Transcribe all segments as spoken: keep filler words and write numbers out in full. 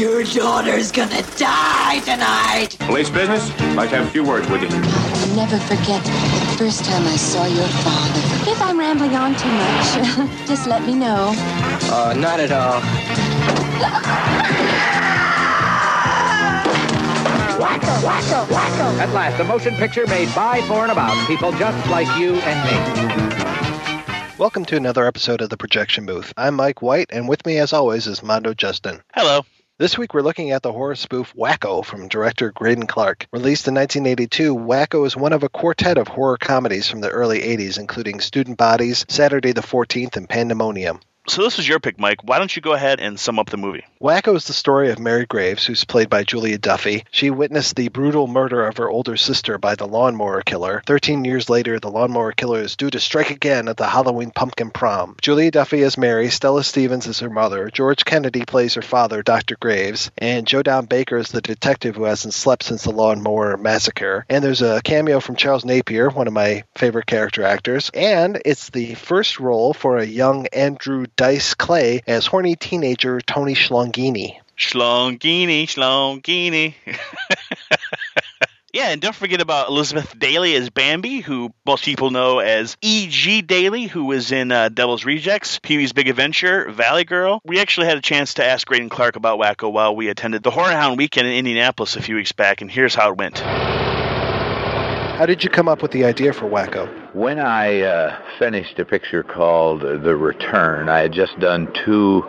Your daughter's gonna die tonight. Police business? I'd like to have a few words with you. I'll never forget the first time I saw your father. If I'm rambling on too much, just let me know. Uh, not at all. Wacko, wacko, wacko. At last, a motion picture made by, for, and about people just like you and me. Welcome to another episode of The Projection Booth. I'm Mike White, and with me, as always, is Mondo Justin. Hello. This week, we're looking at the horror spoof Wacko from director Greydon Clark. Released in nineteen eighty-two, Wacko is one of a quartet of horror comedies from the early eighties, including Student Bodies, Saturday the fourteenth, and Pandemonium. So this was your pick, Mike. Why don't you go ahead and sum up the movie? Wacko is the story of Mary Graves, who's played by Julia Duffy. She witnessed the brutal murder of her older sister by the lawnmower killer. Thirteen years later, the lawnmower killer is due to strike again at the Halloween pumpkin prom. Julia Duffy is Mary, Stella Stevens is her mother, George Kennedy plays her father, Doctor Graves, and Joe Don Baker is the detective who hasn't slept since the lawnmower massacre. And there's a cameo from Charles Napier, one of my favorite character actors. And it's the first role for a young Andrew Dice Clay as horny teenager Tony Schlongini. Schlongini, Schlongini. Yeah, and don't forget about Elizabeth Daily as Bambi, who most people know as E G. Daily, who was in uh, Devil's Rejects, Pee-wee's Big Adventure, Valley Girl. We actually had a chance to ask Greydon Clark about Wacko while we attended the Horror Hound Weekend in Indianapolis a few weeks back, and here's how it went. How did you come up with the idea for Wacko? When I uh, finished a picture called The Return, I had just done two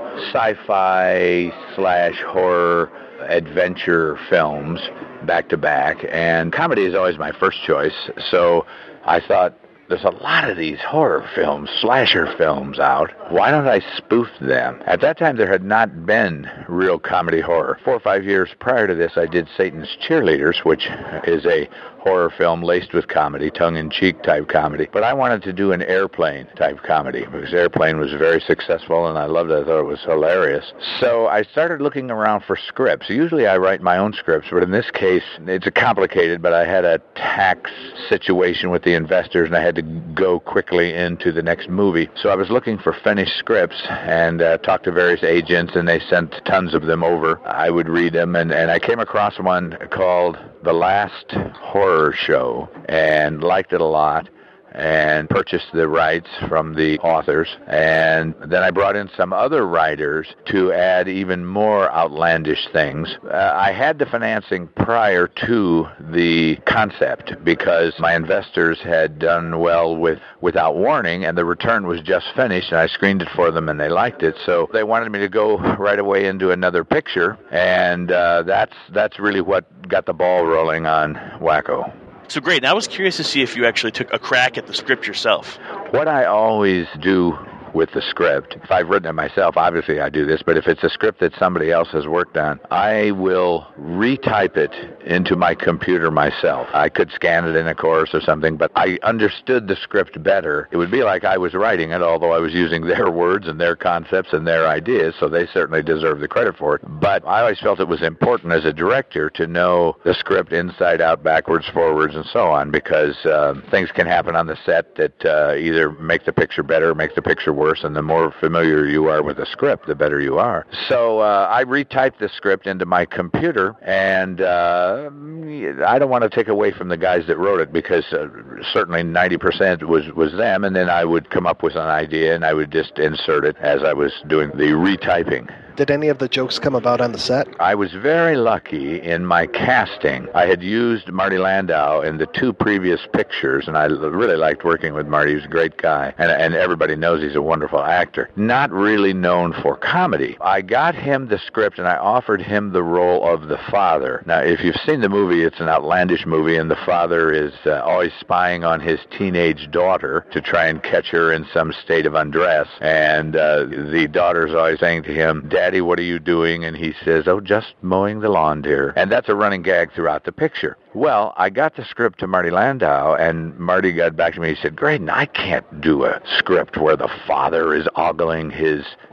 sci-fi slash horror adventure films back to back, and comedy is always my first choice, so I thought, there's a lot of these horror films, slasher films out. Why don't I spoof them? At that time, there had not been real comedy horror. Four or five years prior to this, I did Satan's Cheerleaders, which is a horror film laced with comedy, tongue-in-cheek type comedy. But I wanted to do an Airplane type comedy because Airplane was very successful and I loved it. I thought it was hilarious. So I started looking around for scripts. Usually I write my own scripts, but in this case, it's complicated, but I had a tax situation with the investors and I had to go quickly into the next movie. So I was looking for finished scripts and uh, talked to various agents and they sent tons of them over. I would read them and, and I came across one called The Last Horror Show and liked it a lot and purchased the rights from the authors. And then I brought in some other writers to add even more outlandish things. Uh, I had the financing prior to the concept because my investors had done well with Without Warning, and The Return was just finished, and I screened it for them, and they liked it. So they wanted me to go right away into another picture, and uh, that's that's really what got the ball rolling on Wacko. So great. Now I was curious to see if you actually took a crack at the script yourself. What I always do with the script, if I've written it myself, obviously I do this, but if it's a script that somebody else has worked on, I will retype it into my computer myself. I could scan it in a course or something, but I understood the script better. It would be like I was writing it, although I was using their words and their concepts and their ideas, so they certainly deserve the credit for it. But I always felt it was important as a director to know the script inside out, backwards, forwards, and so on, because uh, things can happen on the set that uh, either make the picture better or make the picture worse. Worse, and the more familiar you are with the script, the better you are. So uh, I retyped the script into my computer, and uh, I don't want to take away from the guys that wrote it because uh, certainly ninety percent was, was them, and then I would come up with an idea, and I would just insert it as I was doing the retyping. Did any of the jokes come about on the set? I was very lucky in my casting. I had used Marty Landau in the two previous pictures, and I really liked working with Marty. He was a great guy, and, and everybody knows he's a wonderful actor. Not really known for comedy. I got him the script, and I offered him the role of the father. Now, if you've seen the movie, it's an outlandish movie, and the father is uh, always spying on his teenage daughter to try and catch her in some state of undress, and uh, the daughter's always saying to him, Daddy, what are you doing? And he says, oh, just mowing the lawn, dear. And that's a running gag throughout the picture. Well, I got the script to Marty Landau, and Marty got back to me. He said, Greydon, I can't do a script where the father is ogling his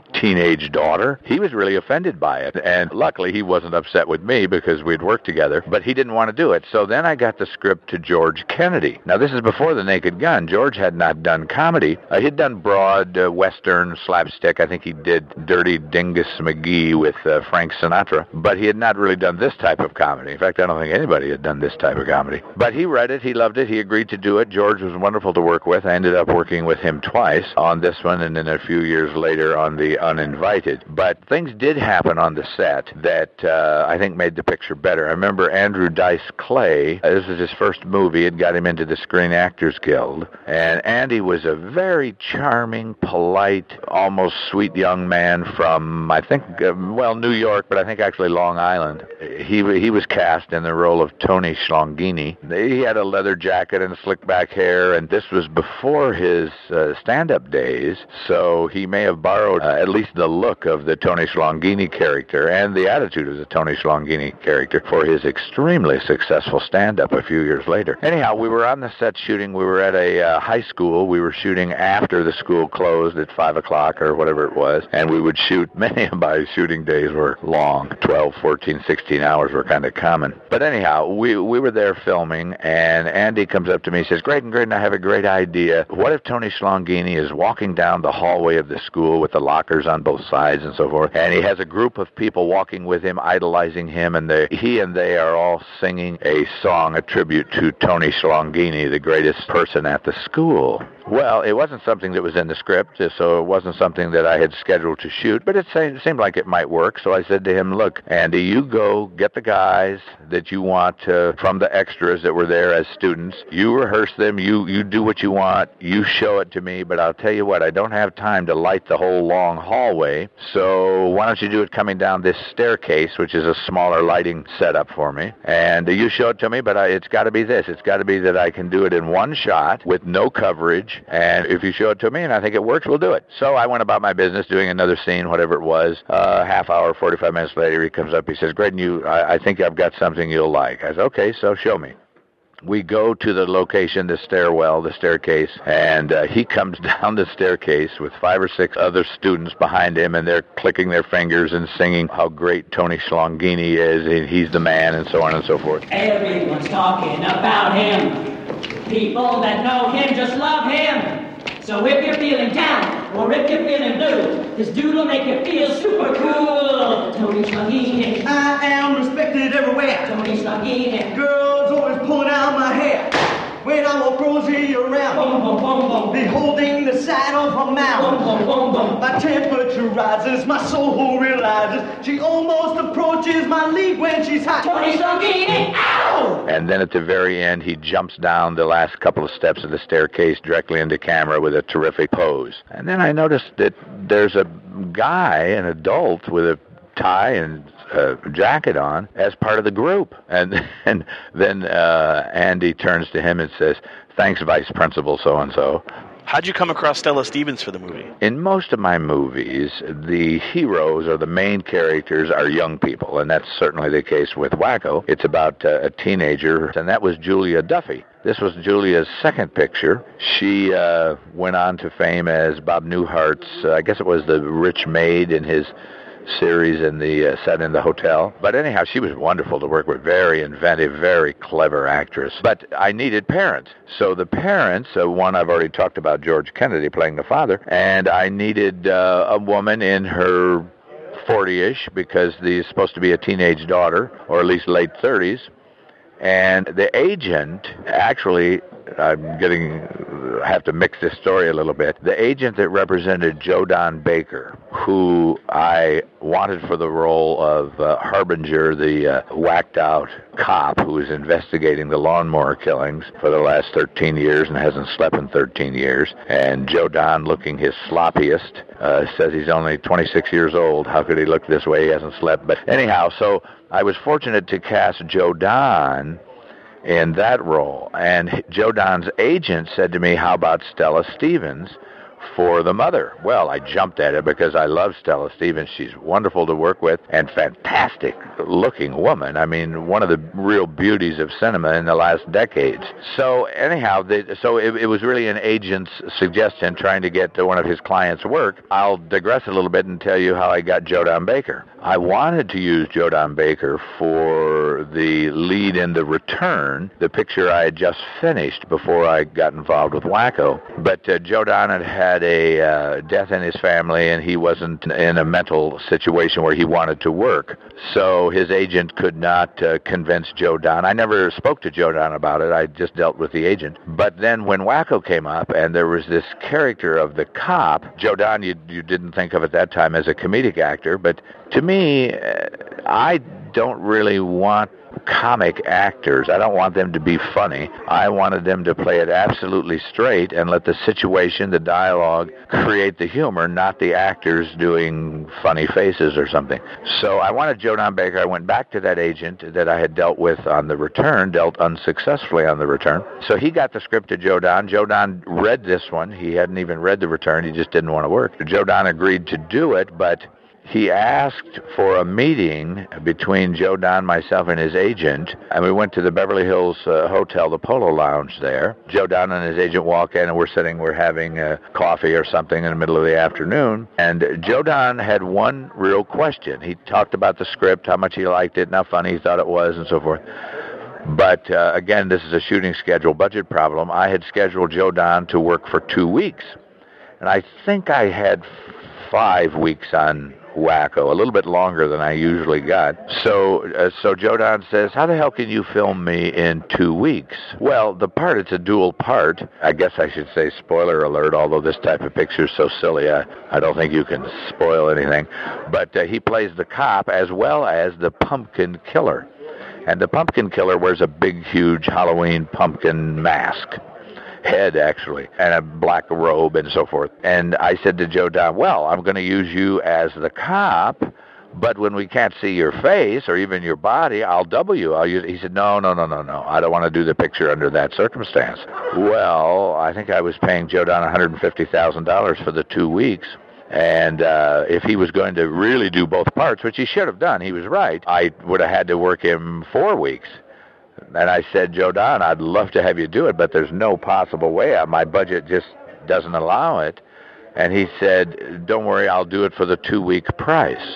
teenage daughter. He was really offended by it, and luckily he wasn't upset with me because we'd worked together, but he didn't want to do it. So then I got the script to George Kennedy. Now, this is before The Naked Gun. George had not done comedy. Uh, he'd done broad, uh, western, slapstick. I think he did Dirty Dingus McGee with uh, Frank Sinatra, but he had not really done this type of comedy. In fact, I don't think anybody had done this type of comedy. But he read it, he loved it, he agreed to do it. George was wonderful to work with. I ended up working with him twice on this one, and then a few years later on The Uninvited. But things did happen on the set that uh, I think made the picture better. I remember Andrew Dice Clay. Uh, this was his first movie. It got him into the Screen Actors Guild. And Andy was a very charming, polite, almost sweet young man from, I think, uh, well, New York, but I think actually Long Island. He he was cast in the role of Tony Schlongini. He had a leather jacket and slick back hair, and this was before his uh, stand-up days, so he may have borrowed uh, at least the look of the Tony Schlongini character and the attitude of the Tony Schlongini character for his extremely successful stand-up a few years later. Anyhow, we were on the set shooting. We were at a uh, high school. We were shooting after the school closed at five o'clock or whatever it was, and we would shoot. Many of my shooting days were long. twelve, fourteen, sixteen hours were kind of common. But anyhow, we, we were there filming, and Andy comes up to me and says, Graydon, Graydon, I have a great idea. What if Tony Schlongini is walking down the hallway of the school with the lockers on both sides and so forth, and he has a group of people walking with him, idolizing him, and they, he and they are all singing a song, a tribute to Tony Schlongini, the greatest person at the school. Well, it wasn't something that was in the script, so it wasn't something that I had scheduled to shoot, but it seemed like it might work. So I said to him, look, Andy, you go get the guys that you want to, from the extras that were there as students. You rehearse them. You, you do what you want. You show it to me, but I'll tell you what, I don't have time to light the whole long hallway, so why don't you do it coming down this staircase, which is a smaller lighting setup for me, and you show it to me, but I, it's got to be this. It's got to be that I can do it in one shot with no coverage. And if you show it to me and I think it works, we'll do it. So I went about my business doing another scene, whatever it was. Uh, half hour, forty-five minutes later, he comes up. He says, Graydon, you, I, I think I've got something you'll like. I said, okay, so show me. We go to the location, the stairwell, the staircase, and uh, he comes down the staircase with five or six other students behind him, and they're clicking their fingers and singing how great Tony Schlongini is, and he's the man, and so on and so forth. Everyone's talking about him. People that know him just love him. So if you're feeling down, or if you're feeling blue, this dude will make you feel super cool. Tony Schlongini. I am respected everywhere. Tony Schlongini. Girls always pulling out my hair when I walk rosy around. Boom, boom, boom, boom. Beholding the sight of her mouth. Boom, boom, boom, boom. My temperature rises, my soul realizes she almost approaches my league when she's hot. Tony Schlongini, ow! And then at the very end, he jumps down the last couple of steps of the staircase directly into camera with a terrific pose. And then I noticed that there's a guy, an adult, with a tie and uh, jacket on as part of the group. And, and then uh, Andy turns to him and says, thanks, Vice Principal so-and-so. How'd you come across Stella Stevens for the movie? In most of my movies, the heroes or the main characters are young people, and that's certainly the case with Wacko. It's about uh, a teenager, and that was Julia Duffy. This was Julia's second picture. She uh, went on to fame as Bob Newhart's, uh, I guess it was the rich maid in his series in the uh, set in the hotel. But anyhow, she was wonderful to work with, very inventive, very clever actress. But I needed parents. So the parents, uh, one I've already talked about, George Kennedy playing the father, and I needed uh, a woman in her forty-ish because there's supposed to be a teenage daughter, or at least late thirties. And the agent, actually, I'm getting, I have to mix this story a little bit. The agent that represented Joe Don Baker, who I wanted for the role of uh, Harbinger, the uh, whacked-out cop who is investigating the lawnmower killings for the last thirteen years and hasn't slept in thirteen years. And Joe Don, looking his sloppiest, uh, says he's only twenty-six years old. How could he look this way? He hasn't slept. But anyhow, so I was fortunate to cast Joe Don in that role. And Joe Don's agent said to me, how about Stella Stevens, for the mother. Well, I jumped at it because I love Stella Stevens. She's wonderful to work with and fantastic looking woman. I mean, one of the real beauties of cinema in the last decades. So anyhow, they, so it, it was really an agent's suggestion trying to get to one of his clients' work. I'll digress a little bit and tell you how I got Joe Don Baker. I wanted to use Joe Don Baker for the lead in The Return, the picture I had just finished before I got involved with Wacko. But uh, Joe Don had had a uh, death in his family, and he wasn't in a mental situation where he wanted to work. So his agent could not uh, convince Joe Don. I never spoke to Joe Don about it. I just dealt with the agent. But then when Wacko came up, and there was this character of the cop, Joe Don, you, you didn't think of at that time as a comedic actor, but to me, uh, I don't really want comic actors. I don't want them to be funny. I wanted them to play it absolutely straight and let the situation, the dialogue, create the humor, not the actors doing funny faces or something. So I wanted Joe Don Baker. I went back to that agent that I had dealt with on The Return, dealt unsuccessfully on The Return. So he got the script to Joe Don. Joe Don read this one. He hadn't even read The Return. He just didn't want to work. Joe Don agreed to do it, but he asked for a meeting between Joe Don, myself, and his agent, and we went to the Beverly Hills uh, Hotel, the Polo Lounge there. Joe Don and his agent walk in, and we're sitting, we're having uh, coffee or something in the middle of the afternoon, and Joe Don had one real question. He talked about the script, how much he liked it, and how funny he thought it was, and so forth. But, uh, again, this is a shooting schedule budget problem. I had scheduled Joe Don to work for two weeks, and I think I had five weeks on Wacko, a little bit longer than I usually got. So uh, so Joe Don says, how the hell can you film me in two weeks? Well, the part, it's a dual part. I guess I should say spoiler alert, although this type of picture is so silly, I, I don't think you can spoil anything. But uh, he plays the cop as well as the pumpkin killer. And the pumpkin killer wears a big, huge Halloween pumpkin mask. Head, actually, and a black robe and so forth. And I said to Joe Don, well, I'm going to use you as the cop, but when we can't see your face or even your body, I'll double you. I'll use. He said, no, no, no, no, no. I don't want to do the picture under that circumstance. Well, I think I was paying Joe Don one hundred fifty thousand dollars for the two weeks. And uh, if he was going to really do both parts, which he should have done, he was right, I would have had to work him four weeks. And I said, Joe Don, I'd love to have you do it, but there's no possible way. My budget just doesn't allow it. And he said, don't worry, I'll do it for the two-week price.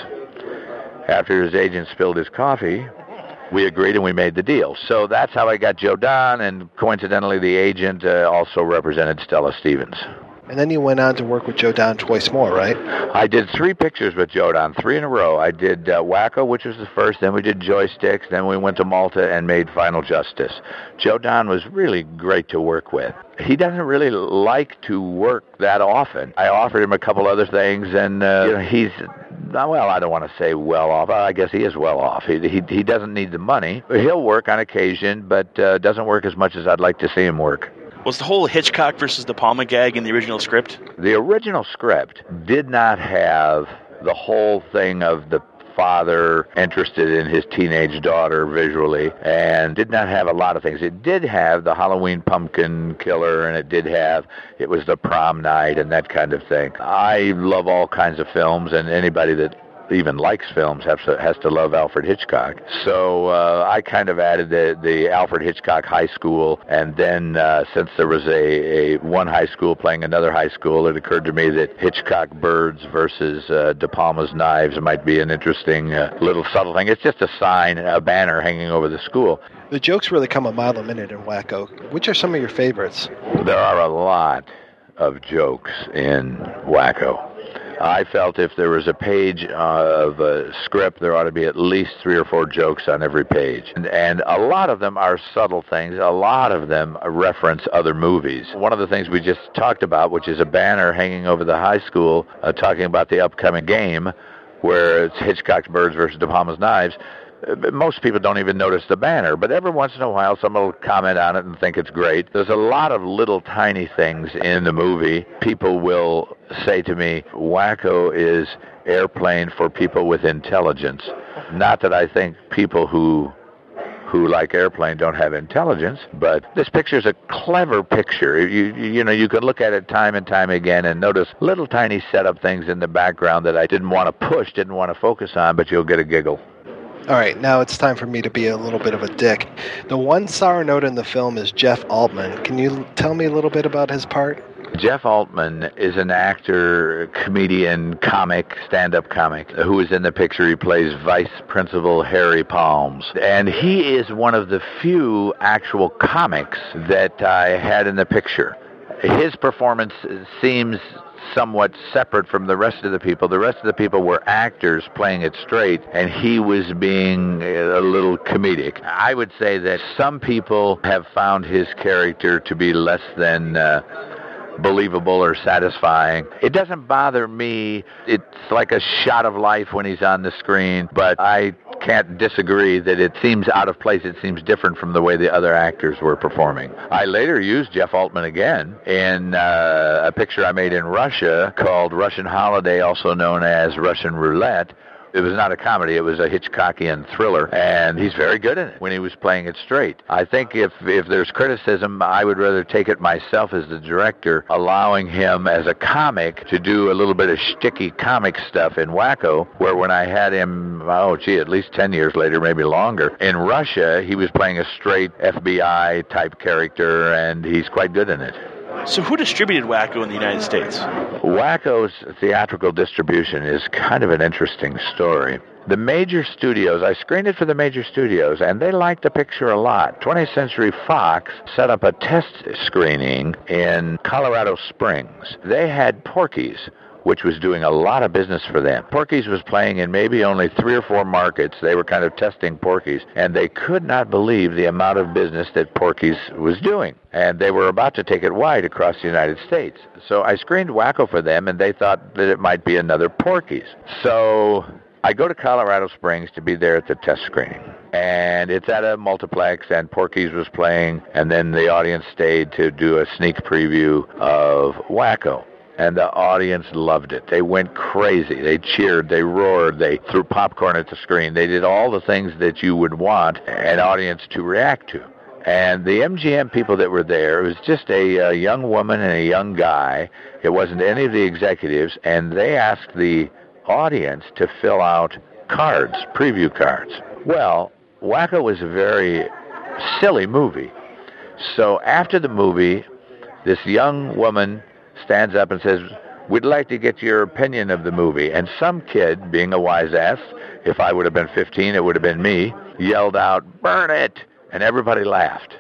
After his agent spilled his coffee, we agreed and we made the deal. So that's how I got Joe Don, and coincidentally, the agent uh, also represented Stella Stevens. And then you went on to work with Joe Don twice more, right? I did three pictures with Joe Don, three in a row. I did uh, Wacko, which was the first, then we did Joysticks, then we went to Malta and made Final Justice. Joe Don was really great to work with. He doesn't really like to work that often. I offered him a couple other things, and uh, you know, he's, well, I don't want to say well off. I guess he is well off. He, he, he doesn't need the money. He'll work on occasion, but uh, doesn't work as much as I'd like to see him work. Was the whole Hitchcock versus De Palma gag in the original script? The original script did not have the whole thing of the father interested in his teenage daughter visually, and did not have a lot of things. It did have the Halloween pumpkin killer, and it did have, it was the prom night and that kind of thing. I love all kinds of films, and anybody that even likes films has to, has to love Alfred Hitchcock. So uh, I kind of added the, the Alfred Hitchcock High School, and then uh, since there was a, a one high school playing another high school, it occurred to me that Hitchcock Birds versus uh, De Palma's Knives might be an interesting uh, little subtle thing. It's just a sign, a banner hanging over the school. The jokes really come a mile a minute in Wacko. Which are some of your favorites? There are a lot of jokes in Wacko. I felt if there was a page uh, of a script, there ought to be at least three or four jokes on every page. And, and a lot of them are subtle things. A lot of them reference other movies. One of the things we just talked about, which is a banner hanging over the high school uh, talking about the upcoming game, where it's Hitchcock's Birds versus De Palma's Knives. Most people don't even notice the banner, but every once in a while someone will comment on it and think it's great. There's a lot of little tiny things in the movie. People will say to me, Wacko is Airplane for people with intelligence. Not that I think people who who, like Airplane, don't have intelligence. But this picture's a clever picture. You, you know, you can look at it time and time again and notice little tiny setup things in the background that I didn't want to push, didn't want to focus on, but you'll get a giggle. All right, now it's time for me to be a little bit of a dick. The one sour note in the film is Jeff Altman. Can you tell me a little bit about his part? Jeff Altman is an actor, comedian, comic, stand-up comic, who is in the picture. He plays Vice Principal Harry Palms. And he is one of the few actual comics that I had in the picture. His performance seems somewhat separate from the rest of the people. The rest of the people were actors playing it straight, and he was being a little comedic. I would say that some people have found his character to be less than uh, believable or satisfying. It doesn't bother me. It's like a shot of life when he's on the screen, but I can't disagree that it seems out of place. It seems different from the way the other actors were performing. I later used Jeff Altman again in uh, a picture I made in Russia called Russian Holiday, also known as Russian Roulette. It was not a comedy, it was a Hitchcockian thriller, and he's very good in it when he was playing it straight. I think if, if there's criticism, I would rather take it myself as the director, allowing him as a comic to do a little bit of shticky comic stuff in Wacko, where when I had him, oh gee, at least ten years later, maybe longer, in Russia, he was playing a straight F B I-type character, and he's quite good in it. So who distributed Wacko in the United States? Wacko's theatrical distribution is kind of an interesting story. The major studios, I screened it for the major studios, and they liked the picture a lot. twentieth Century Fox set up a test screening in Colorado Springs. They had Porky's, which was doing a lot of business for them. Porky's was playing in maybe only three or four markets. They were kind of testing Porky's, and they could not believe the amount of business that Porky's was doing. And they were about to take it wide across the United States. So I screened Wacko for them, and they thought that it might be another Porky's. So I go to Colorado Springs to be there at the test screening. And it's at a multiplex, and Porky's was playing, and then the audience stayed to do a sneak preview of Wacko. And the audience loved it. They went crazy. They cheered. They roared. They threw popcorn at the screen. They did all the things that you would want an audience to react to. And the M G M people that were there, it was just a, a young woman and a young guy. It wasn't any of the executives. And they asked the audience to fill out cards, preview cards. Well, Wacko was a very silly movie. So after the movie, this young woman stands up and says, "We'd like to get your opinion of the movie." And some kid, being a wise ass, if I would have been fifteen, it would have been me, yelled out, "Burn it!" And everybody laughed.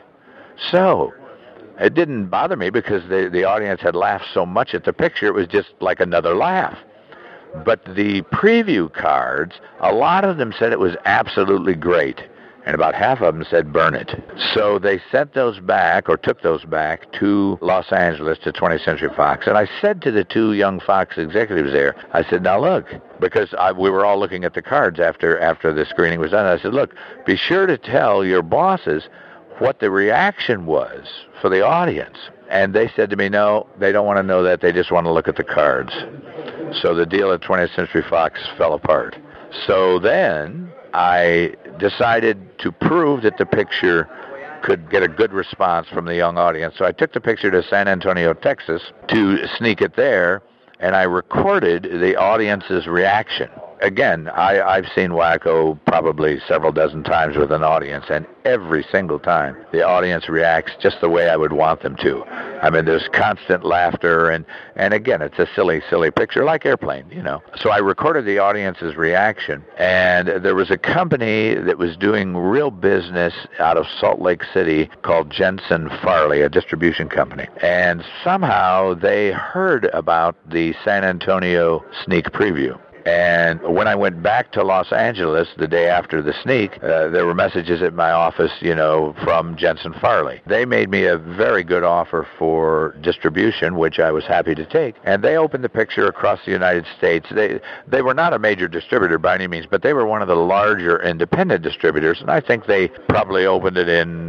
So it didn't bother me because the, the audience had laughed so much at the picture, it was just like another laugh. But the preview cards, a lot of them said it was absolutely great. And about half of them said, "Burn it." So they sent those back, or took those back, to Los Angeles, to twentieth Century Fox. And I said to the two young Fox executives there, I said, "Now look," because I, we were all looking at the cards after, after the screening was done. I said, "Look, be sure to tell your bosses what the reaction was for the audience." And they said to me, "No, they don't want to know that. They just want to look at the cards." So the deal at twentieth Century Fox fell apart. So then I decided to prove that the picture could get a good response from the young audience. So I took the picture to San Antonio, Texas, to sneak it there, and I recorded the audience's reaction. Again, I, I've seen Wacko probably several dozen times with an audience, and every single time the audience reacts just the way I would want them to. I mean, there's constant laughter, and, and again, it's a silly, silly picture, like Airplane, you know. So I recorded the audience's reaction, and there was a company that was doing real business out of Salt Lake City called Jensen Farley, a distribution company. And somehow they heard about the San Antonio sneak preview. And when I went back to Los Angeles the day after the sneak, uh, there were messages at my office, you know, from Jensen Farley. They made me a very good offer for distribution, which I was happy to take. And they opened the picture across the United States. They they were not a major distributor by any means, but they were one of the larger independent distributors. And I think they probably opened it in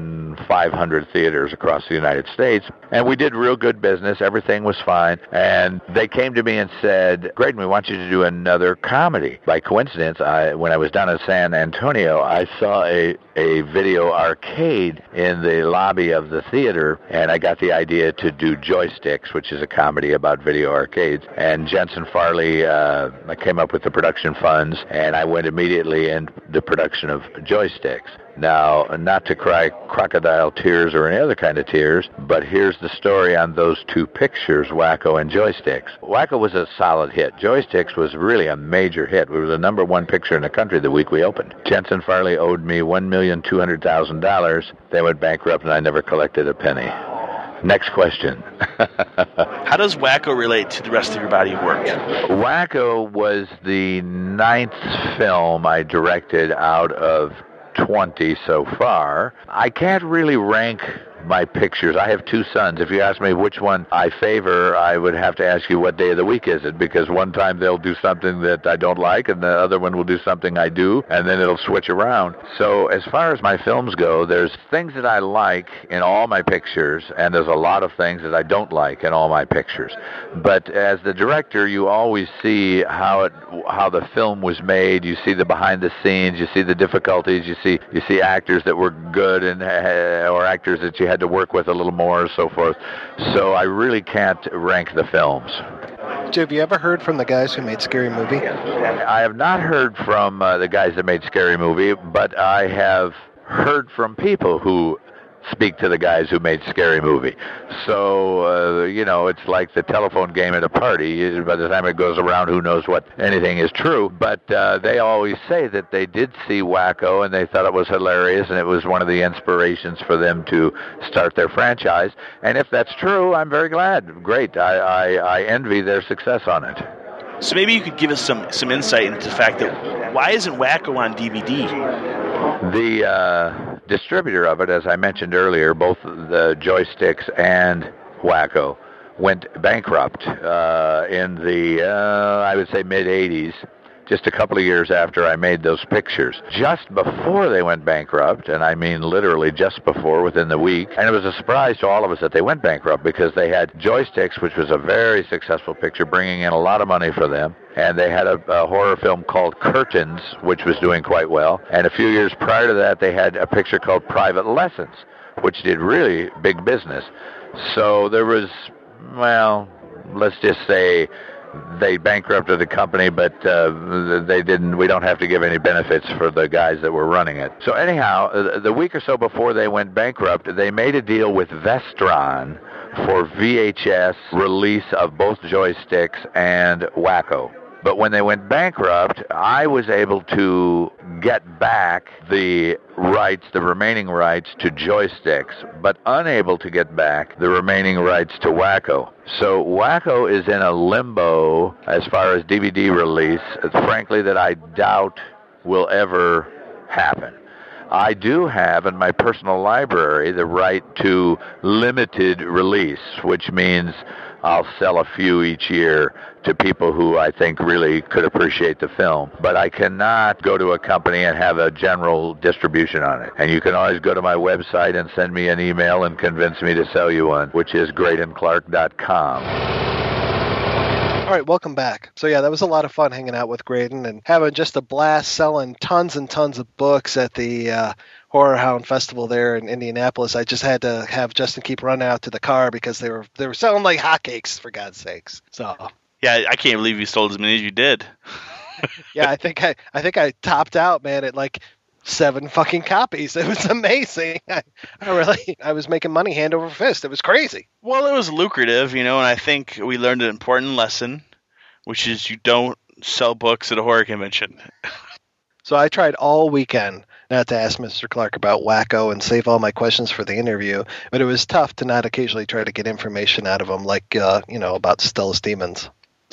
five hundred theaters across the United States. And we did real good business. Everything was fine. And they came to me and said, Graydon, we want you to do another comedy. By coincidence, I, when I was down in San Antonio, I saw a, a video arcade in the lobby of the theater, and I got the idea to do Joysticks, which is a comedy about video arcades. And Jensen Farley uh, came up with the production funds, and I went immediately in the production of Joysticks. Now, not to cry crocodile tears or any other kind of tears, but here's the story on those two pictures, Wacko and Joysticks. Wacko was a solid hit. Joysticks was really a major hit. We were the number one picture in the country the week we opened. Jensen Farley owed me one million two hundred thousand dollars. They went bankrupt, and I never collected a penny. Next question. How does Wacko relate to the rest of your body of work? Wacko was the ninth film I directed out of twenty so far. I can't really rank my pictures. I have two sons. If you ask me which one I favor, I would have to ask you what day of the week is it, because one time they'll do something that I don't like, and the other one will do something I do, and then it'll switch around. So as far as my films go, there's things that I like in all my pictures, and there's a lot of things that I don't like in all my pictures. But as the director, you always see how it, how the film was made. You see the behind the scenes. You see the difficulties. You see you see actors that were good and uh, or actors that you had to work with a little more, and so forth. So I really can't rank the films. Have you ever heard from the guys who made Scary Movie? I have not heard from uh, the guys that made Scary Movie, but I have heard from people who speak to the guys who made Scary Movie. So, uh, you know, it's like the telephone game at a party. By the time it goes around, who knows what anything is true. But uh, they always say that they did see Wacko, and they thought it was hilarious, and it was one of the inspirations for them to start their franchise. And if that's true, I'm very glad. Great. I, I, I envy their success on it. So maybe you could give us some, some insight into the fact that why isn't Wacko on D V D? The uh, distributor of it, as I mentioned earlier, both the Joysticks and Wacko went bankrupt uh, in the, uh, I would say, mid-eighties, just a couple of years after I made those pictures. Just before they went bankrupt, and I mean literally just before, within the week, and it was a surprise to all of us that they went bankrupt, because they had Joysticks, which was a very successful picture, bringing in a lot of money for them, and they had a, a horror film called Curtains, which was doing quite well, and a few years prior to that, they had a picture called Private Lessons, which did really big business. So there was, well, let's just say, they bankrupted the company, but uh, they didn't. We don't have to give any benefits for the guys that were running it. So anyhow, the week or so before they went bankrupt, they made a deal with Vestron for V H S release of both Joysticks and Wacko. But when they went bankrupt, I was able to get back the rights, the remaining rights to Joysticks, but unable to get back the remaining rights to Wacko. So Wacko is in a limbo as far as D V D release, frankly, that I doubt will ever happen. I do have in my personal library the right to limited release, which means I'll sell a few each year to people who I think really could appreciate the film. But I cannot go to a company and have a general distribution on it. And you can always go to my website and send me an email and convince me to sell you one, which is graydon clark dot com. All right, welcome back. So yeah, that was a lot of fun hanging out with Graydon and having just a blast selling tons and tons of books at the uh, Horror Hound Festival there in Indianapolis. I just had to have Justin keep running out to the car because they were they were selling like hotcakes, for God's sakes. So yeah, I can't believe you sold as many as you did. yeah, I think I I think I topped out, man, at like seven fucking copies. It was amazing. I, I really, I was making money hand over fist. It was crazy. Well, it was lucrative, you know, and I think we learned an important lesson, which is you don't sell books at a horror convention. So I tried all weekend not to ask Mister Clark about Wacko and save all my questions for the interview, but it was tough to not occasionally try to get information out of him, like, uh, you know, about Stella's Demons.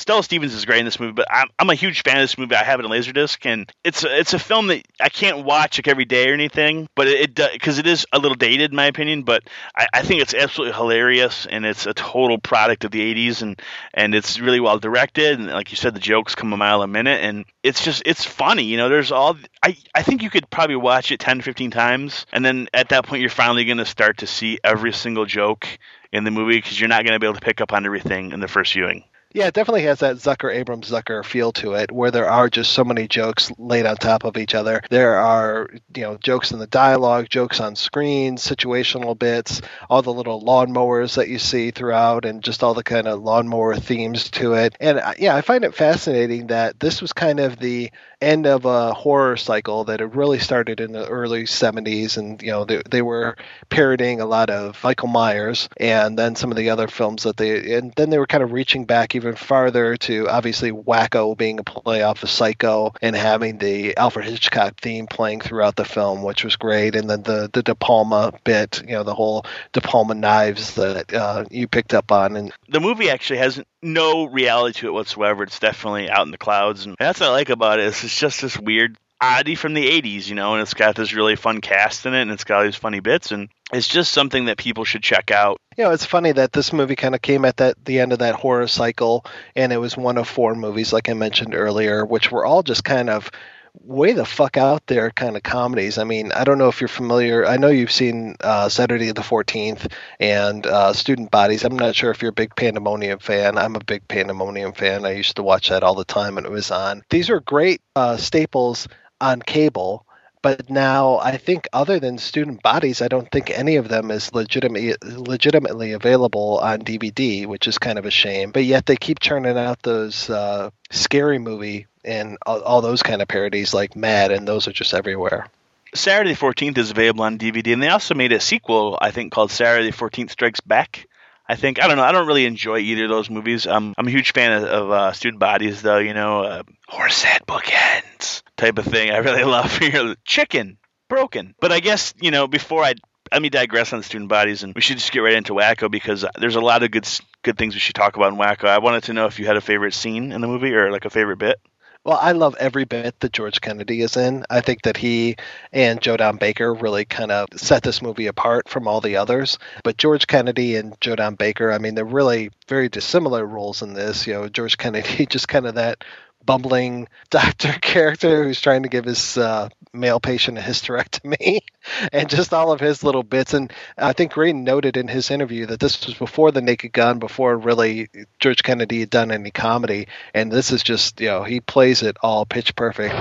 Stella Stevens is great in this movie, but I'm, I'm a huge fan of this movie. I have it on Laserdisc, and it's a, it's a film that I can't watch like every day or anything, but it because it, it is a little dated in my opinion, but I, I think it's absolutely hilarious, and it's a total product of the eighties, and, and it's really well directed, and like you said, the jokes come a mile a minute, and it's just, it's funny, you know, there's all, I, I think you could probably watch it ten, fifteen times, and then at that point you're finally going to start to see every single joke in the movie, because you're not going to be able to pick up on everything in the first viewing. Yeah, it definitely has that Zucker, Abrams, Zucker feel to it, where there are just so many jokes laid on top of each other. There are, you know, jokes in the dialogue, jokes on screen, situational bits, all the little lawnmowers that you see throughout, and just all the kind of lawnmower themes to it. And yeah, I find it fascinating that this was kind of the end of a horror cycle that had really started in the early seventies, and you know they, they were parodying a lot of Michael Myers and then some of the other films that they, and then they were kind of reaching back even farther to obviously Wacko being a play off of Psycho and having the Alfred Hitchcock theme playing throughout the film, which was great, and then the the De Palma bit, you know, the whole De Palma knives that uh, you picked up on. And the movie actually has no reality to it whatsoever. It's definitely out in the clouds, and that's what I like about it. It's just this weird oddity from the eighties, you know, and it's got this really fun cast in it, and it's got all these funny bits, and it's just something that people should check out. You know, it's funny that this movie kind of came at that the end of that horror cycle, and it was one of four movies, like I mentioned earlier, which were all just kind of way the fuck out there kind of comedies. I mean, I don't know if you're familiar. I know you've seen uh, Saturday the fourteenth and uh, Student Bodies. I'm not sure if you're a big Pandemonium fan. I'm a big Pandemonium fan. I used to watch that all the time when it was on. These are great uh, staples on cable. But now I think other than Student Bodies, I don't think any of them is legitimately legitimately available on D V D, which is kind of a shame. But yet they keep churning out those uh, Scary Movie and all, all those kind of parodies like Mad, and those are just everywhere. Saturday the fourteenth is available on D V D, and they also made a sequel, I think, called Saturday the fourteenth Strikes Back. I think, I don't know, I don't really enjoy either of those movies. Um, I'm a huge fan of, of uh, Student Bodies, though, you know, uh, horse head bookends type of thing. I really love your chicken, broken. But I guess, you know, before I, let me digress on Student Bodies, and we should just get right into Wacko, because there's a lot of good good things we should talk about in Wacko. I wanted to know if you had a favorite scene in the movie, or like a favorite bit. Well, I love every bit that George Kennedy is in. I think that he and Joe Don Baker really kind of set this movie apart from all the others. But George Kennedy and Joe Don Baker, I mean, they're really very dissimilar roles in this. You know, George Kennedy, just kind of that bumbling doctor character who's trying to give his uh, male patient a hysterectomy, and just all of his little bits. And I think Graydon noted in his interview that this was before The Naked Gun, before really George Kennedy had done any comedy, and this is just, you know, he plays it all pitch perfect.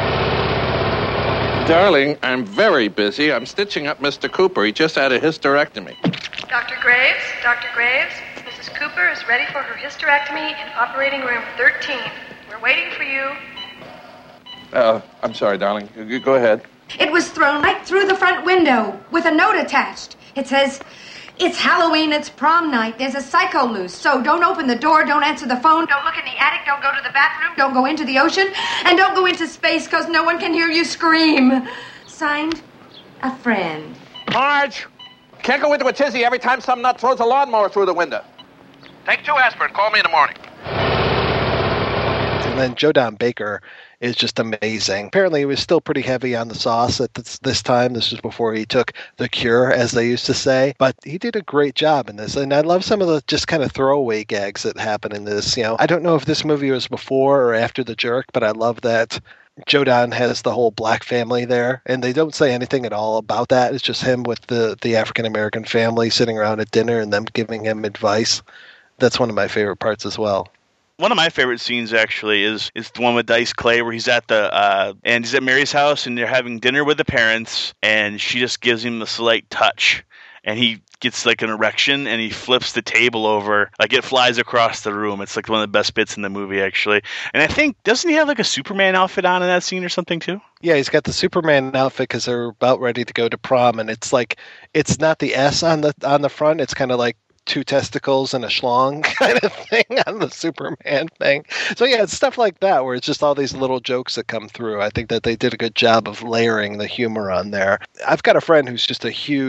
Darling, I'm very busy. I'm stitching up Mister Cooper. He just had a hysterectomy. Doctor Graves, Doctor Graves, Missus Cooper is ready for her hysterectomy in operating room thirteen. We're waiting for you. Uh, I'm sorry, darling. You go ahead. It was thrown right through the front window with a note attached. It says, "It's Halloween, it's prom night. There's a psycho loose. So don't open the door, don't answer the phone, don't look in the attic, don't go to the bathroom, don't go into the ocean, and don't go into space because no one can hear you scream." Signed, a friend. Marge! Can't go into a tizzy every time some nut throws a lawnmower through the window. Take two aspirin. Call me in the morning. And then Joe Don Baker is just amazing. Apparently, he was still pretty heavy on the sauce at this, this time. This was before he took the cure, as they used to say. But he did a great job in this. And I love some of the just kind of throwaway gags that happen in this. You know, I don't know if this movie was before or after The Jerk, but I love that Joe Don has the whole black family there, and they don't say anything at all about that. It's just him with the, the African-American family sitting around at dinner and them giving him advice. That's one of my favorite parts as well. One of my favorite scenes, actually, is is the one with Dice Clay, where he's at the uh, and he's at Mary's house, and they're having dinner with the parents, and she just gives him the slight touch, and he gets like an erection, and he flips the table over, like it flies across the room. It's like one of the best bits in the movie, actually. And I think, doesn't he have like a Superman outfit on in that scene or something too? Yeah, he's got the Superman outfit because they're about ready to go to prom, and it's like, it's not the S on the on the front. It's kind of like two testicles and a schlong kind of thing on the Superman thing. So yeah, it's stuff like that where it's just all these little jokes that come through. I think that they did a good job of layering the humor on there. I've got a friend who's just a huge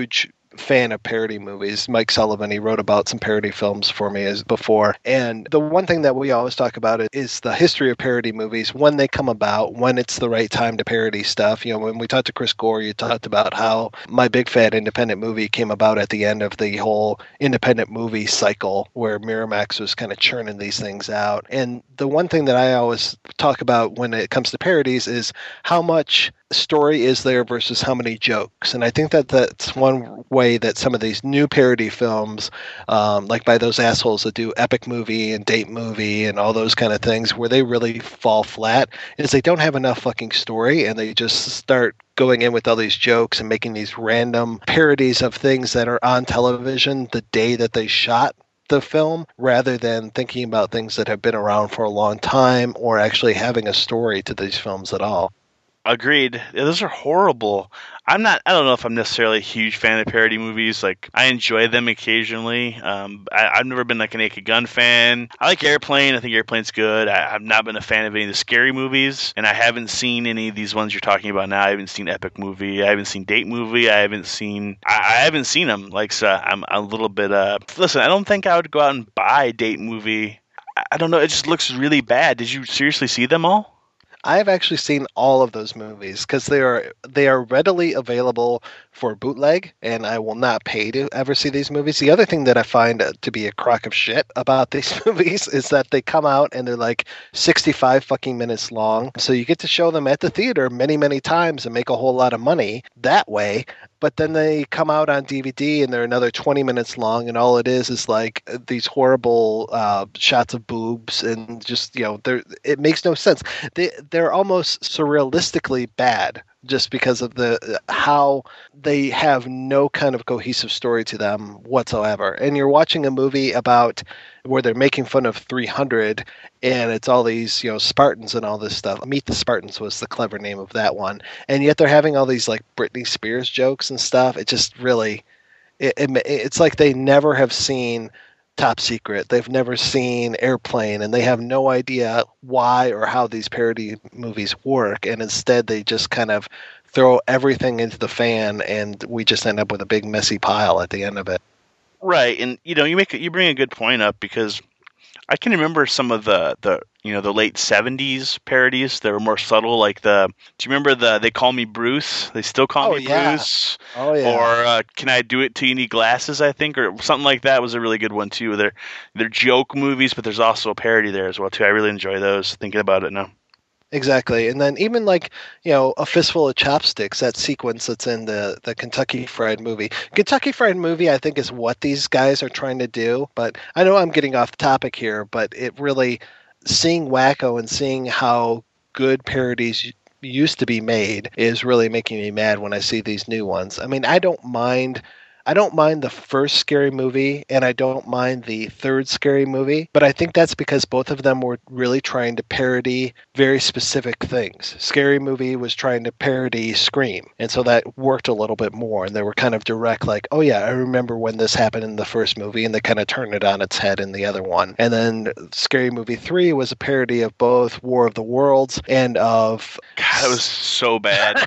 fan of parody movies. Mike Sullivan, he wrote about some parody films for me as before. And the one thing that we always talk about is the history of parody movies, when they come about, when it's the right time to parody stuff. You know, when we talked to Chris Gore, you talked about how My Big Fat Independent Movie came about at the end of the whole independent movie cycle where Miramax was kind of churning these things out. And the one thing that I always talk about when it comes to parodies is how much story is there versus how many jokes. And I think that that's one way that some of these new parody films, um, like by those assholes that do Epic Movie and Date Movie and all those kind of things, where they really fall flat, is they don't have enough fucking story and they just start going in with all these jokes and making these random parodies of things that are on television the day that they shot the film, rather than thinking about things that have been around for a long time or actually having a story to these films at all. Agreed. Yeah, those are horrible. I'm not, I don't know if I'm necessarily a huge fan of parody movies. Like, I enjoy them occasionally. Um, I, I've never been like a Naked Gun fan. I like Airplane. I think Airplane's good. I, I've not been a fan of any of the scary movies, and I haven't seen any of these ones you're talking about now. I haven't seen Epic Movie. I haven't seen Date Movie. I haven't seen, I, I haven't seen them. Like, so I'm a little bit, uh, listen, I don't think I would go out and buy Date Movie. I, I don't know. It just looks really bad. Did you seriously see them all? I've actually seen all of those movies because they are they are readily available for bootleg, and I will not pay to ever see these movies. The other thing that I find to be a crock of shit about these movies is that they come out and they're like sixty-five fucking minutes long, so you get to show them at the theater many, many times and make a whole lot of money that way. But then they come out on D V D and they're another twenty minutes long, and all it is is like these horrible uh, shots of boobs and just, you know, they're, it makes no sense. They, they're almost surrealistically bad just because of the how they have no kind of cohesive story to them whatsoever. And you're watching a movie about where they're making fun of three hundred, and it's all these, you know, Spartans and all this stuff. Meet the Spartans was the clever name of that one. And yet they're having all these like Britney Spears jokes and stuff. It just really, it, it, it's like they never have seen Top Secret. They've never seen Airplane, and they have no idea why or how these parody movies work. And instead they just kind of throw everything into the fan, and we just end up with a big messy pile at the end of it. Right, and you know, you make you bring a good point up, because I can remember some of the, the you know the late seventies parodies that were more subtle, like the do you remember the They Call Me Bruce? They still call oh, me yeah. Bruce. Oh yeah. Or uh, Can I Do It Till You Need Glasses? I think, or something like that was a really good one too. They're they're joke movies, but there's also a parody there as well too. I really enjoy those. Thinking about it now. Exactly. And then even like, you know, A Fistful of Chopsticks, that sequence that's in the, the Kentucky Fried Movie. Kentucky Fried Movie, I think, is what these guys are trying to do. But I know I'm getting off topic here, but it really, seeing Wacko and seeing how good parodies used to be made is really making me mad when I see these new ones. I mean, I don't mind... I don't mind the first Scary Movie, and I don't mind the third Scary Movie, but I think that's because both of them were really trying to parody very specific things. Scary Movie was trying to parody Scream, and so that worked a little bit more, and they were kind of direct, like, oh yeah, I remember when this happened in the first movie, and they kind of turned it on its head in the other one. And then Scary Movie three was a parody of both War of the Worlds and of... God, it was so bad.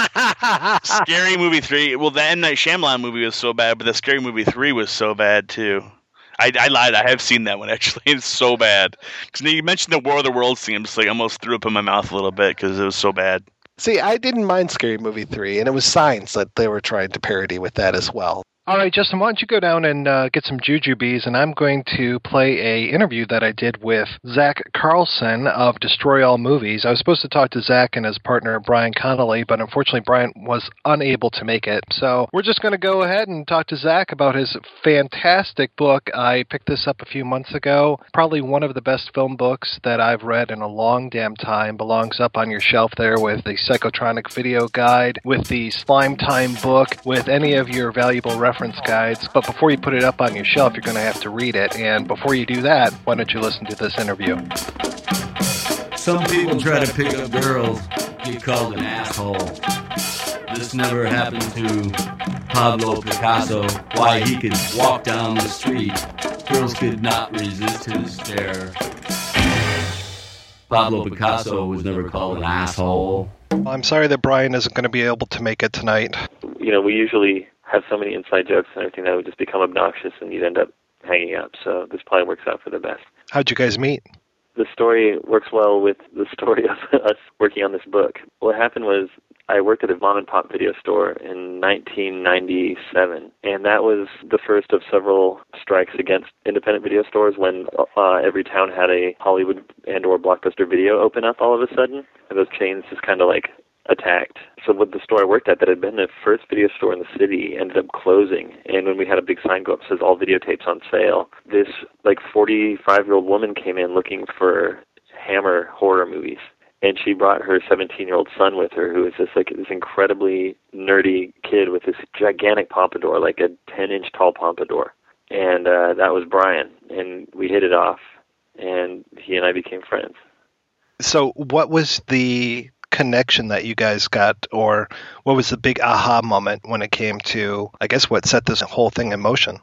Scary Movie three, well, the M. Night Shyamalan movie was so bad, but the Scary Movie three was so bad too. I, I lied. I have seen that one actually. It's so bad. Because you mentioned the War of the Worlds thing. I'm just like, I almost threw up in my mouth a little bit because it was so bad. See, I didn't mind Scary Movie three, and it was Signs that they were trying to parody with that as well. All right, Justin, why don't you go down and uh, get some jujubes, and I'm going to play a interview that I did with Zach Carlson of Destroy All Movies. I was supposed to talk to Zach and his partner, Brian Connolly, but unfortunately Brian was unable to make it. So we're just going to go ahead and talk to Zach about his fantastic book. I picked this up a few months ago. Probably one of the best film books that I've read in a long damn time. Belongs up on your shelf there with the Psychotronic Video Guide, with the Slime Time book, with any of your valuable references. Reference guides, but before you put it up on your shelf, you're going to have to read it. And before you do that, why don't you listen to this interview? Some people try to pick up girls, get called an asshole. This never happened to Pablo Picasso. Why, he could walk down the street. Girls could not resist his stare. Pablo Picasso was never called an asshole. I'm sorry that Brian isn't going to be able to make it tonight. You know, we usually have so many inside jokes and everything that it would just become obnoxious and you'd end up hanging up. So this probably works out for the best. How'd you guys meet? The story works well with the story of us working on this book. What happened was I worked at a mom-and-pop video store in nineteen ninety-seven, and that was the first of several strikes against independent video stores when uh, every town had a Hollywood and or Blockbuster Video open up all of a sudden, and those chains just kind of like attacked. So with the store I worked at that had been the first video store in the city ended up closing, and when we had a big sign go up that says all videotapes on sale, this like forty-five-year-old woman came in looking for Hammer horror movies. And she brought her seventeen-year-old son with her, who was just like this incredibly nerdy kid with this gigantic pompadour, like a ten-inch tall pompadour. And uh, that was Brian. And we hit it off, and he and I became friends. So what was the connection that you guys got, or what was the big aha moment when it came to, I guess, what set this whole thing in motion?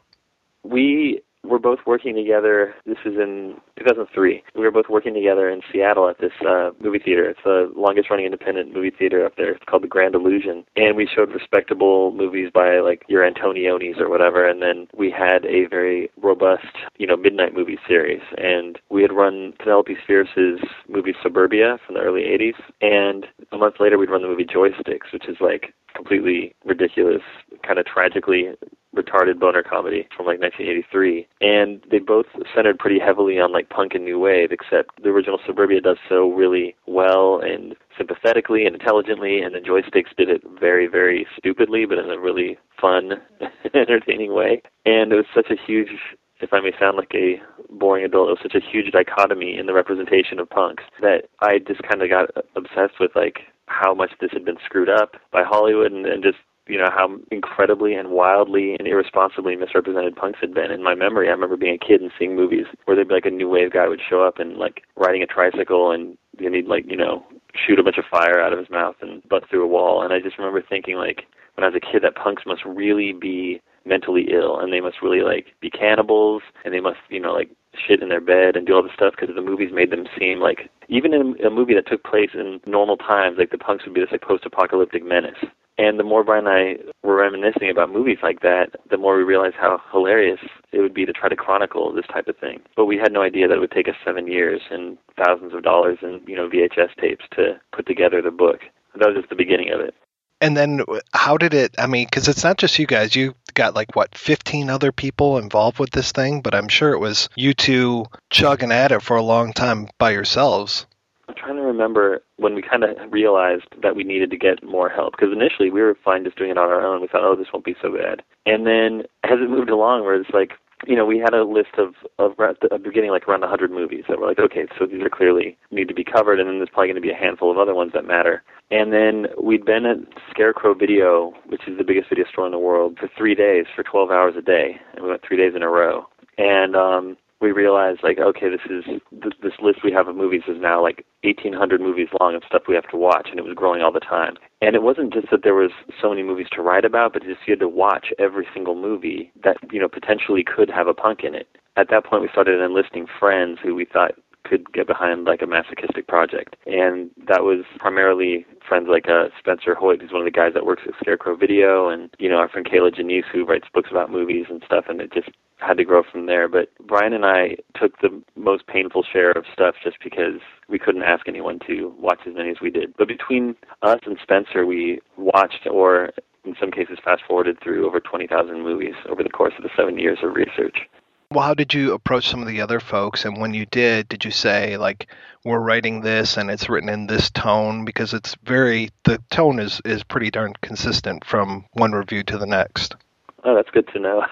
We were both working together. This is in two thousand three. We were both working together in Seattle at this uh, movie theater. It's the longest-running independent movie theater up there. It's called the Grand Illusion. And we showed respectable movies by, like, your Antonionis or whatever. And then we had a very robust, you know, midnight movie series. And we had run Penelope Spheeris's movie Suburbia from the early eighties. And a month later, we'd run the movie Joysticks, which is, like, completely ridiculous, kind of tragically retarded boner comedy from like nineteen eighty-three, and they both centered pretty heavily on like punk and new wave, except the original Suburbia does so really well and sympathetically and intelligently, and the Joysticks did it very, very stupidly, but in a really fun, entertaining way. And it was such a huge, if I may sound like a boring adult, it was such a huge dichotomy in the representation of punks that I just kind of got obsessed with like how much this had been screwed up by Hollywood and, and just you know, how incredibly and wildly and irresponsibly misrepresented punks had been. In my memory, I remember being a kid and seeing movies where there'd be like a new wave guy would show up and like riding a tricycle and he'd like, you know, shoot a bunch of fire out of his mouth and butt through a wall. And I just remember thinking like when I was a kid that punks must really be mentally ill and they must really like be cannibals and they must, you know, like shit in their bed and do all this stuff because the movies made them seem like, even in a movie that took place in normal times, like the punks would be this like post-apocalyptic menace. And the more Brian and I were reminiscing about movies like that, the more we realized how hilarious it would be to try to chronicle this type of thing. But we had no idea that it would take us seven years and thousands of dollars in, you know, V H S tapes to put together the book. That was just the beginning of it. And then how did it, I mean, because it's not just you guys, you got like, what, fifteen other people involved with this thing? But I'm sure it was you two chugging at it for a long time by yourselves. I'm trying to remember when we kind of realized that we needed to get more help, because initially we were fine just doing it on our own. We thought, oh, this won't be so bad. And then as it moved along, where it's like, you know, we had a list of, of at the beginning, like around one hundred movies that were like, okay, so these are clearly need to be covered, and then there's probably going to be a handful of other ones that matter. And then we'd been at Scarecrow Video, which is the biggest video store in the world, for three days, for twelve hours a day. And we went three days in a row. And um, we realized, like, okay, this is this, this list we have of movies is now like eighteen hundred movies long of stuff we have to watch, and it was growing all the time. And it wasn't just that there was so many movies to write about, but just you had to watch every single movie that, you know, potentially could have a punk in it. At that point, we started enlisting friends who we thought could get behind like a masochistic project. And that was primarily friends like uh, Spencer Hoyt, who's one of the guys that works at Scarecrow Video, and, you know, our friend Kayla Janice, who writes books about movies and stuff, and it just had to grow from there. But Brian and I took the most painful share of stuff just because we couldn't ask anyone to watch as many as we did. But between us and Spencer, we watched, or in some cases fast-forwarded through over twenty thousand movies over the course of the seven years of research. Well, how did you approach some of the other folks? And when you did, did you say, like, we're writing this and it's written in this tone? Because it's very, the tone is, is pretty darn consistent from one review to the next. Oh, that's good to know.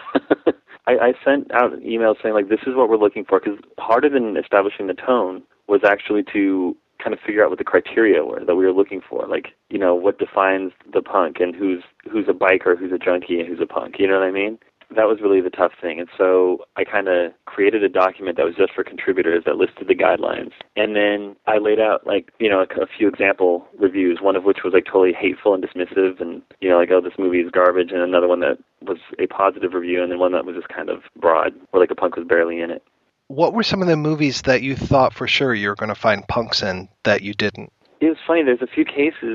I, I sent out an email saying, like, this is what we're looking for, because harder than establishing the tone was actually to kind of figure out what the criteria were that we were looking for. Like, you know, what defines the punk and who's who's a biker, who's a junkie, and who's a punk. You know what I mean? That was really the tough thing. And so I kind of created a document that was just for contributors that listed the guidelines. And then I laid out, like, you know, a, a few example reviews, one of which was like totally hateful and dismissive and, you know, like, oh, this movie is garbage, and another one that was a positive review, and then one that was just kind of broad, where like a punk was barely in it. What were some of the movies that you thought for sure you were going to find punks in that you didn't? It was funny. There's a few cases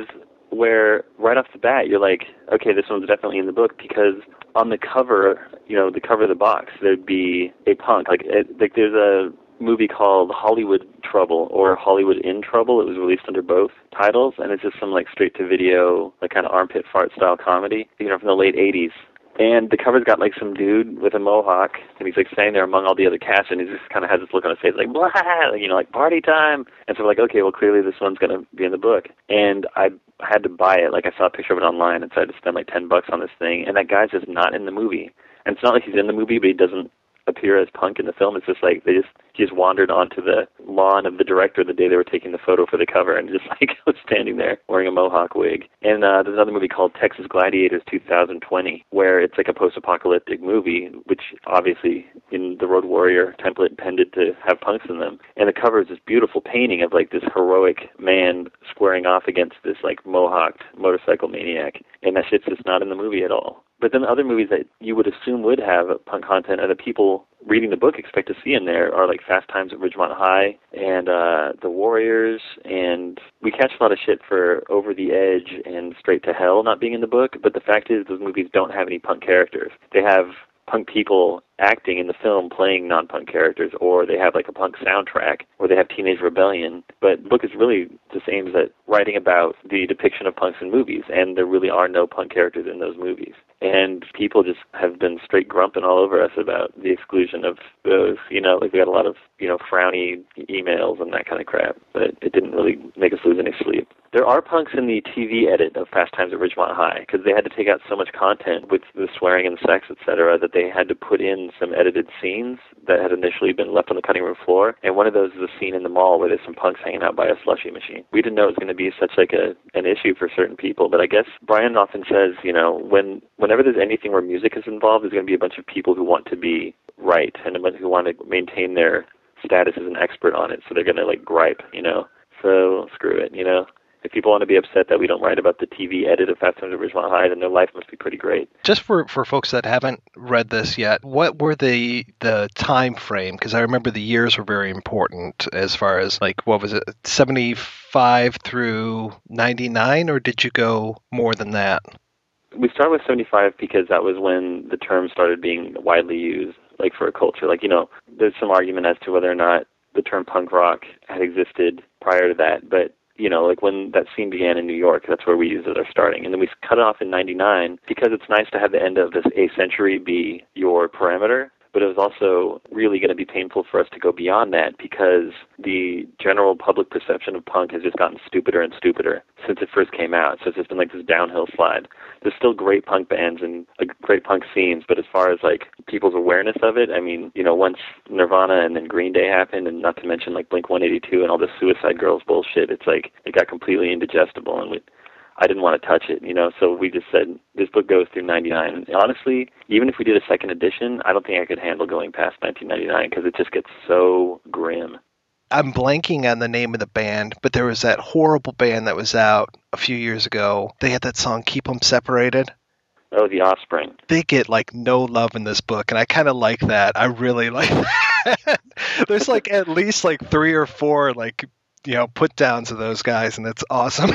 where right off the bat you're like, okay, this one's definitely in the book, because on the cover, you know, the cover of the box, there'd be a punk. Like, it, like there's a movie called Hollywood Trouble or Hollywood in Trouble. It was released under both titles, and it's just some like straight-to-video, like kind of armpit fart style comedy, you know, from the late eighties. And the cover's got like some dude with a mohawk, and he's like standing there among all the other cast, and he just kind of has this look on his face, like, blah, you know, like party time. And so we're like, okay, well, clearly this one's going to be in the book. And I had to buy it. Like, I saw a picture of it online, and so I had to spend like ten bucks on this thing. And that guy's just not in the movie. And it's not like he's in the movie, but he doesn't appear as punk in the film. It's just like they just he just wandered onto the lawn of the director the day they were taking the photo for the cover, and just like was standing there wearing a mohawk wig. And uh, there's another movie called Texas Gladiators two thousand twenty, where it's like a post-apocalyptic movie, which obviously in the Road Warrior template intended to have punks in them. And the cover is this beautiful painting of like this heroic man squaring off against this like mohawked motorcycle maniac, and that shit's just not in the movie at all. But then other movies that you would assume would have punk content and that people reading the book expect to see in there are like Fast Times at Ridgemont High and uh, The Warriors, and we catch a lot of shit for Over the Edge and Straight to Hell not being in the book, but the fact is those movies don't have any punk characters. They have punk people acting in the film playing non-punk characters, or they have like a punk soundtrack, or they have Teenage Rebellion. But the book is really just aims at writing about the depiction of punks in movies, and there really are no punk characters in those movies. And people just have been straight grumping all over us about the exclusion of those. You know, like we got a lot of, you know, frowny emails and that kind of crap, but it didn't really make us lose any sleep. There are punks in the T V edit of Fast Times at Ridgemont High, because they had to take out so much content with the swearing and sex, et cetera, that they had to put in some edited scenes that had initially been left on the cutting room floor. And one of those is a scene in the mall where there's some punks hanging out by a slushie machine. We didn't know it was going to be such like a an issue for certain people, but I guess Brian often says, you know, when whenever there's anything where music is involved, there's going to be a bunch of people who want to be right and a bunch who want to maintain their status as an expert on it, so they're going to like gripe, you know. So screw it, you know. If people want to be upset that we don't write about the T V edit of Fast Times at Ridgemont High, then their life must be pretty great. Just for, for folks that haven't read this yet, what were the the time frame? Because I remember the years were very important as far as, like, what was it, seventy-five through ninety-nine, or did you go more than that? We started with seventy-five because that was when the term started being widely used, like, for a culture. Like, you know, there's some argument as to whether or not the term punk rock had existed prior to that, but you know, like when that scene began in New York, that's where we used it as our starting. And then we cut it off in ninety-nine because it's nice to have the end of this a century be your parameter. But it was also really going to be painful for us to go beyond that because the general public perception of punk has just gotten stupider and stupider since it first came out. So it's just been like this downhill slide. There's still great punk bands and uh, great punk scenes, but as far as like people's awareness of it, I mean, you know, once Nirvana and then Green Day happened, and not to mention like Blink one eighty-two and all this Suicide Girls bullshit, it's like it got completely indigestible, and we I didn't want to touch it, you know, so we just said, this book goes through ninety-nine. And honestly, even if we did a second edition, I don't think I could handle going past nineteen ninety-nine because it just gets so grim. I'm blanking on the name of the band, but there was that horrible band that was out a few years ago. They had that song, Keep 'Em Separated. Oh, The Offspring. They get, like, no love in this book, and I kind of like that. I really like that. There's, like, at least, like, three or four, like, you know, put downs of those guys, and it's awesome.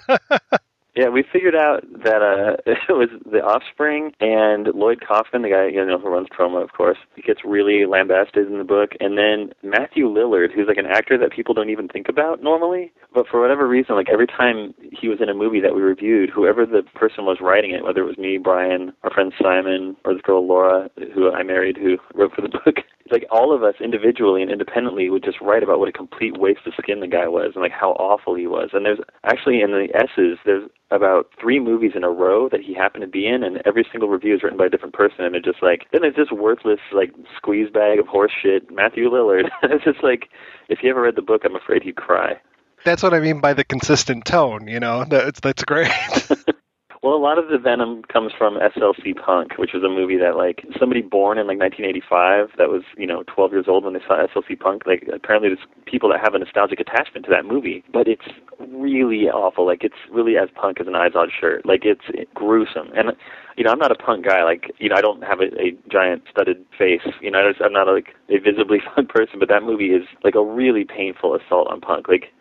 Yeah, we figured out that uh, it was The Offspring and Lloyd Kaufman, the guy you know who runs Promo, of course. He gets really lambasted in the book. And then Matthew Lillard, who's like an actor that people don't even think about normally. But for whatever reason, like every time he was in a movie that we reviewed, whoever the person was writing it, whether it was me, Brian, our friend Simon, or this girl Laura, who I married, who wrote for the book, like all of us individually and independently would just write about what a complete waste of skin the guy was and like how awful he was. And there's actually in the S's, there's about three movies in a row that he happened to be in, and every single review is written by a different person, and it's just like, then it's just worthless, like, squeeze bag of horse shit, Matthew Lillard. It's just like, if he ever read the book, I'm afraid he'd cry. That's what I mean by the consistent tone, you know, that's, that's great. Well, a lot of the venom comes from S L C Punk, which was a movie that, like, somebody born in, like, nineteen eighty-five that was, you know, twelve years old when they saw S L C Punk, like, apparently there's people that have a nostalgic attachment to that movie, but it's really awful. Like, it's really as punk as an Izod shirt. Like, it's gruesome. And, you know, I'm not a punk guy. Like, you know, I don't have a, a giant studded face. You know, I'm not, a, like, a visibly fun person, but that movie is, like, a really painful assault on punk. Like,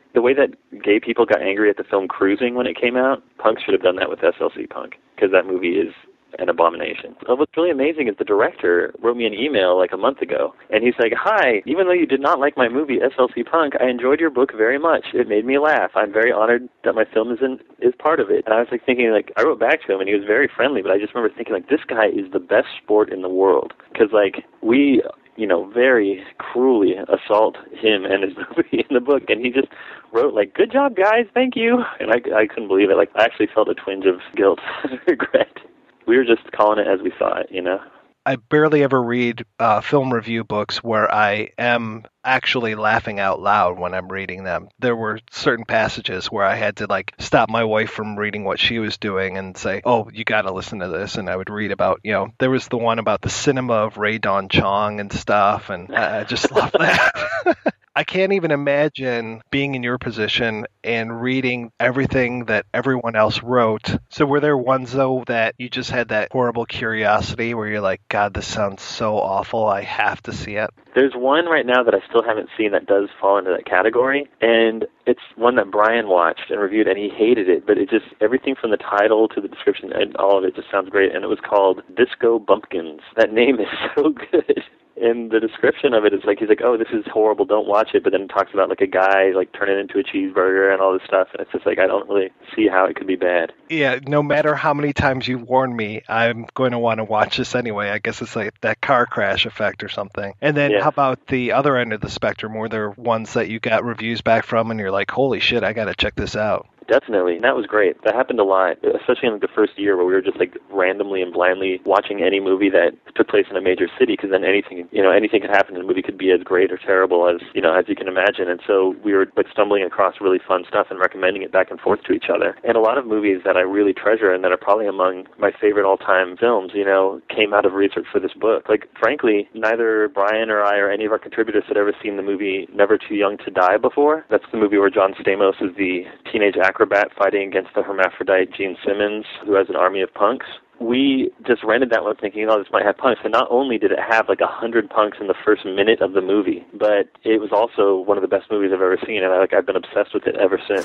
the way that gay people got angry at the film Cruising when it came out, Punk should have done that with S L C Punk, because that movie is an abomination. What's really amazing is the director wrote me an email like a month ago, and he's like, "Hi, even though you did not like my movie S L C Punk, I enjoyed your book very much. It made me laugh. I'm very honored that my film is in, is part of it." And I was like thinking, like, I wrote back to him, and he was very friendly, but I just remember thinking, like, this guy is the best sport in the world, because, like, we, you know, very cruelly assault him and his movie in the book, and he just wrote, like, "Good job, guys, thank you." And I, I couldn't believe it. Like, I actually felt a twinge of guilt and regret. We were just calling it as we saw it, you know? I barely ever read uh, film review books where I am actually laughing out loud when I'm reading them. There were certain passages where I had to, like, stop my wife from reading what she was doing and say, "Oh, you got to listen to this." And I would read about, you know, there was the one about the cinema of Ray Don Chong and stuff, and I just love that. I can't even imagine being in your position and reading everything that everyone else wrote. So were there ones, though, that you just had that horrible curiosity where you're like, "God, this sounds so awful, I have to see it"? There's one right now that I still haven't seen that does fall into that category, and it's one that Brian watched and reviewed, and he hated it, but it just, everything from the title to the description and all of it just sounds great, and it was called Disco Bumpkins. That name is so good. And the description of it is like, he's like, "Oh, this is horrible, don't watch it," but then it talks about, like, a guy, like, turning into a cheeseburger and all this stuff, and it's just like, I don't really see how it could be bad. Yeah, no matter how many times you warn me, I'm going to want to watch this anyway. I guess it's like that car crash effect or something. And then Yeah. how about the other end of the spectrum? Were there ones that you got reviews back from and you're like, "Holy shit, I got to check this out"? Definitely. And that was great. That happened a lot, especially in like, the first year where we were just like randomly and blindly watching any movie that took place in a major city, because then anything, you know, anything could happen and the movie could be as great or terrible as, you know, as you can imagine. And so we were like stumbling across really fun stuff and recommending it back and forth to each other. And a lot of movies that I really treasure and that are probably among my favorite all-time films, you know, came out of research for this book. Like, frankly, neither Brian or I or any of our contributors had ever seen the movie Never Too Young to Die before. That's the movie where John Stamos is the teenage acrobat fighting against the hermaphrodite Gene Simmons, who has an army of punks. We just rented that one thinking, oh, this might have punks. And not only did it have like a hundred punks in the first minute of the movie, but it was also one of the best movies I've ever seen, and I, like, I've been obsessed with it ever since.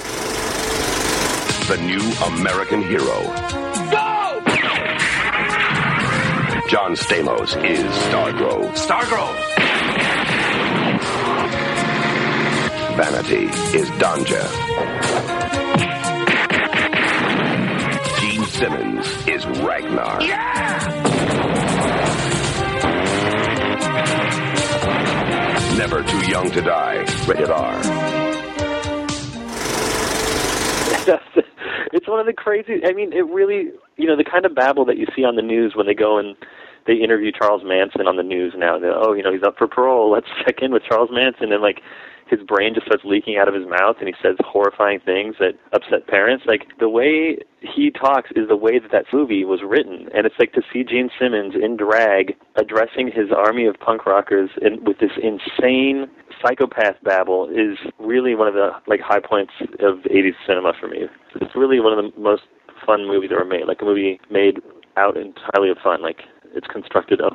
The new American hero. Go! John Stamos is Stargrove. Stargrove! Vanity is Danja. Gene Simmons is Ragnar. Yeah! Never Too Young to Die. Rated R. It's one of the crazy, I mean, it really, you know, the kind of babble that you see on the news when they go and they interview Charles Manson on the news now. They're, oh, you know, he's up for parole. Let's check in with Charles Manson. And, like, his brain just starts leaking out of his mouth, and he says horrifying things that upset parents. Like, the way he talks is the way that that movie was written. And it's like to see Gene Simmons in drag addressing his army of punk rockers in, with this insane psychopath babble is really one of the, like, high points of eighties cinema for me. It's really one of the most fun movies ever made, like a movie made out entirely of fun. Like, it's constructed of